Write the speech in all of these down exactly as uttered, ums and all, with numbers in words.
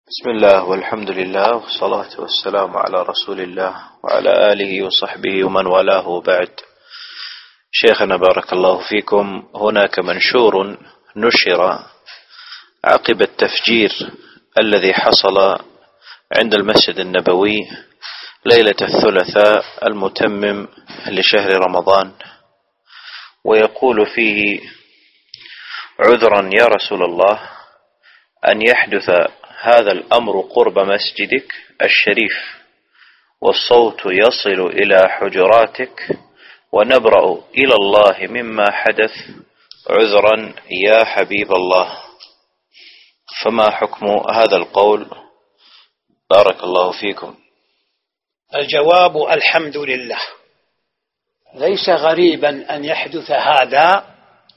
بسم الله والحمد لله والصلاة والسلام على رسول الله وعلى آله وصحبه ومن والاه بعد. شيخنا بارك الله فيكم، هناك منشور نشر عقب التفجير الذي حصل عند المسجد النبوي ليلة الثلاثاء المتمم لشهر رمضان، ويقول فيه: عذرا يا رسول الله أن يحدث هذا الأمر قرب مسجدك الشريف والصوت يصل إلى حجراتك ونبرأ إلى الله مما حدث، عذرا يا حبيب الله. فما حكم هذا القول؟ بارك الله فيكم. الجواب: الحمد لله. ليس غريبا أن يحدث هذا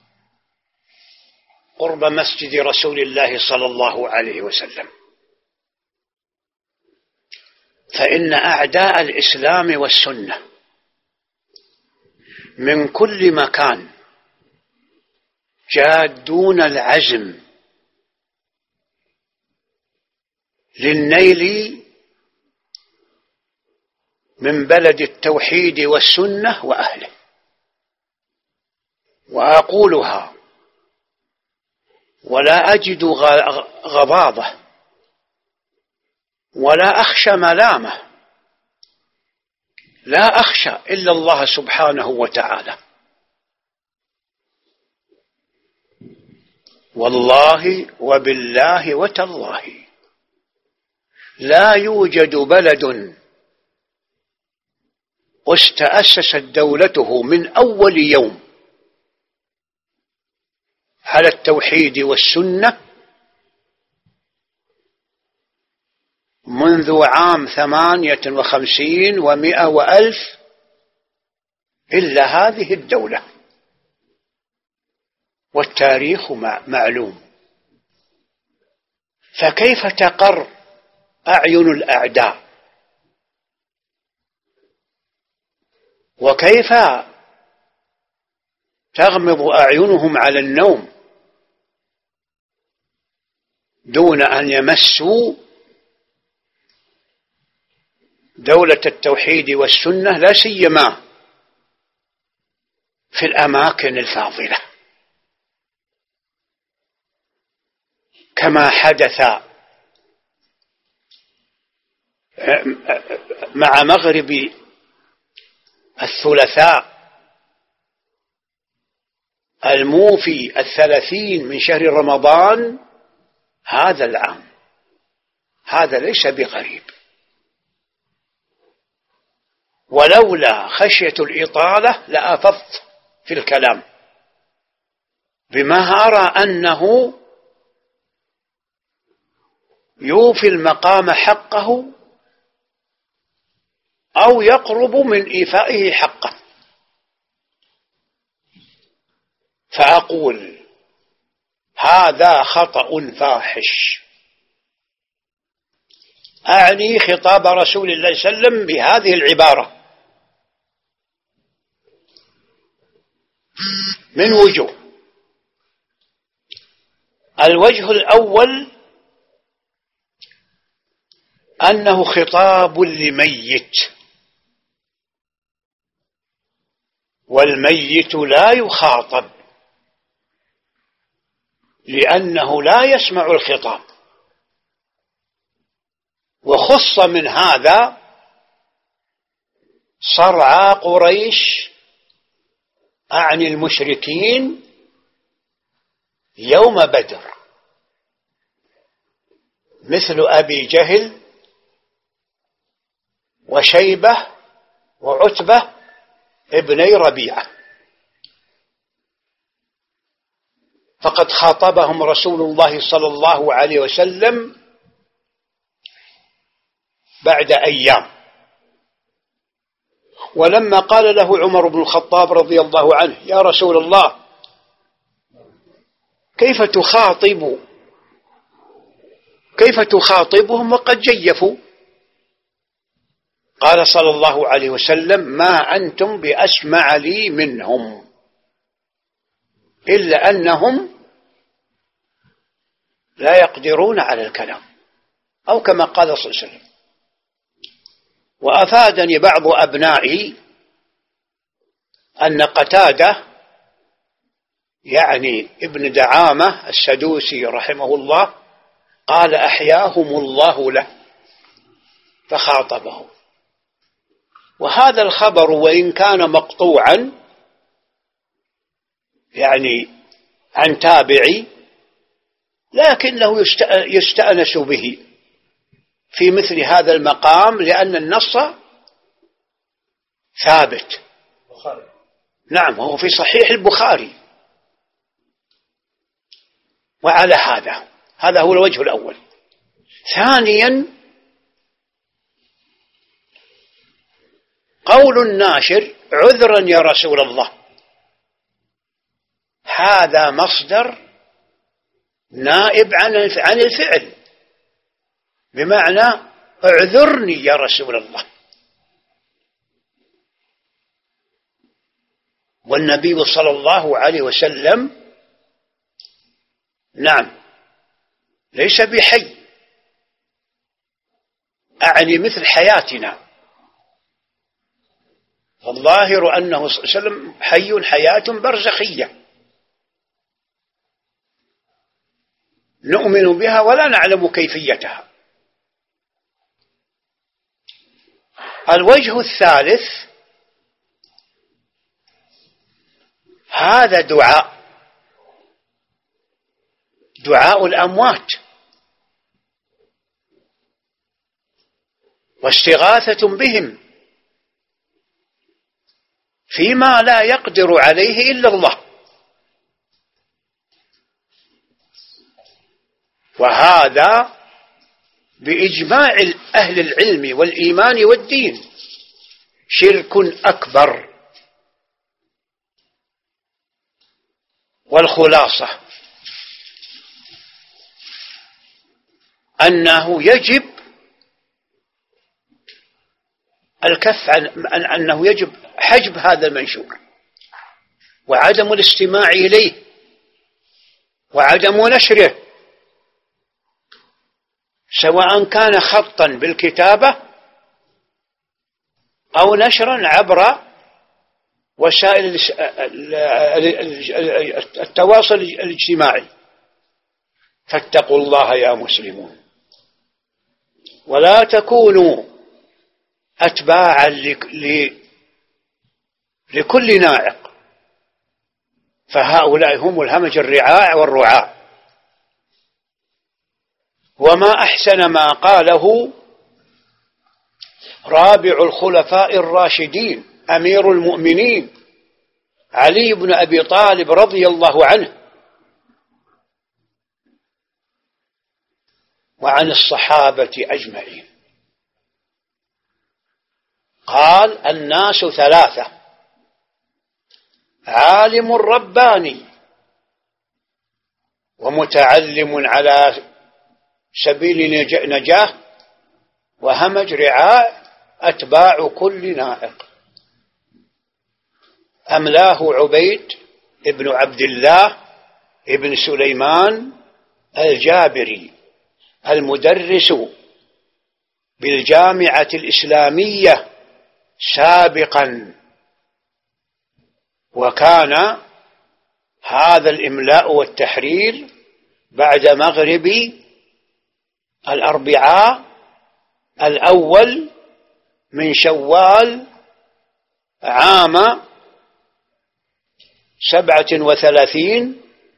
قرب مسجد رسول الله صلى الله عليه وسلم، فإن أعداء الإسلام والسنة من كل مكان جادون العزم للنيل من بلد التوحيد والسنة وأهله. وأقولها ولا أجد غضاضة ولا أخشى ملامة، لا أخشى إلا الله سبحانه وتعالى. والله وبالله وتالله لا يوجد بلد استأسست دولته من أول يوم على التوحيد والسنة منذ عام ثمانية وخمسين ومئة وألف إلا هذه الدولة، والتاريخ معلوم. فكيف تقر أعين الأعداء؟ وكيف تغمض أعينهم على النوم دون أن يمسوا دولة التوحيد والسنة، لا سيما في الأماكن الفاضلة، كما حدث مع مغرب الثلاثاء الموفي الثلاثين من شهر رمضان هذا العام. هذا ليس بغريب، ولولا خشية الإطالة لأفضت في الكلام، بما أرى أنه يوفي المقام حقه أو يقرب من إيفائه حقه. فأقول: هذا خطأ فاحش. أعني خطاب رسول الله صلى الله عليه وسلم بهذه العبارة من وجوه. الوجه الأول أنه خطاب لميت، والميت لا يخاطب لأنه لا يسمع الخطاب. وخص من هذا صرعى قريش عن المشركين يوم بدر، مثل أبي جهل وشيبة وعتبة ابني ربيعة، فقد خاطبهم رسول الله صلى الله عليه وسلم بعد أيام. ولما قال له عمر بن الخطاب رضي الله عنه: يا رسول الله، كيف تخاطب كيف تخاطبهم وقد جيفوا؟ قال صلى الله عليه وسلم: ما أنتم بأسمع لي منهم، إلا أنهم لا يقدرون على الكلام. أو كما قال صلى الله عليه وسلم. وأفادني بعض أبنائي أن قتادة يعني ابن دعامة السدوسي رحمه الله قال أحياهم الله له فخاطبه. وهذا الخبر وإن كان مقطوعا يعني عن تابعي لكنه يستأنس به في مثل هذا المقام لأن النص ثابت. نعم، وهو في صحيح البخاري. وعلى هذا هذا هو الوجه الأول. ثانيا قول الناشر عذرا يا رسول الله، هذا مصدر نائب عن الفعل، بمعنى اعذرني يا رسول الله. والنبي صلى الله عليه وسلم نعم ليس بحي، أعني مثل حياتنا. الظاهر أنه صلى الله عليه وسلم حي حياة برزخية نؤمن بها ولا نعلم كيفيتها. الوجه الثالث هذا دعاء دعاء الأموات واستغاثة بهم فيما لا يقدر عليه إلا الله. وهذا بإجماع أهل العلم والإيمان والدين شرك أكبر. والخلاصة أنه يجب الكف عن أنه يجب حجب هذا المنشور وعدم الاستماع إليه وعدم نشره، سواء كان خطا بالكتابة أو نشرا عبر وسائل التواصل الاجتماعي. فاتقوا الله يا مسلمون ولا تكونوا أتباعا لكل ناعق، فهؤلاء هم الهمج الرعاع والرعاع. وما أحسن ما قاله رابع الخلفاء الراشدين أمير المؤمنين علي بن أبي طالب رضي الله عنه وعن الصحابة أجمعين. قال الناس ثلاثة: عالم رباني ومتعلم على سبيل نجاه وهمج رعاء أتباع كل نائق. أملاه عبيد ابن عبد الله ابن سليمان الجابري المدرس بالجامعة الإسلامية سابقا، وكان هذا الإملاء والتحرير بعد مغرب الأربعاء الأول من شوال عام سبعة وثلاثين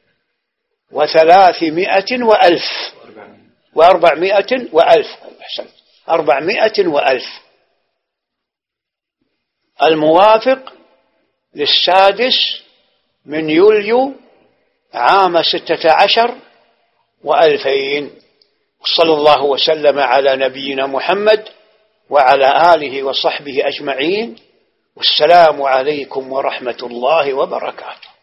وثلاثمائة وألف وأربعمائة وألف أربعمائة وألف الموافق للسادس من يوليو عام ستة عشر وألفين. صلى الله وسلم على نبينا محمد وعلى آله وصحبه أجمعين، والسلام عليكم ورحمة الله وبركاته.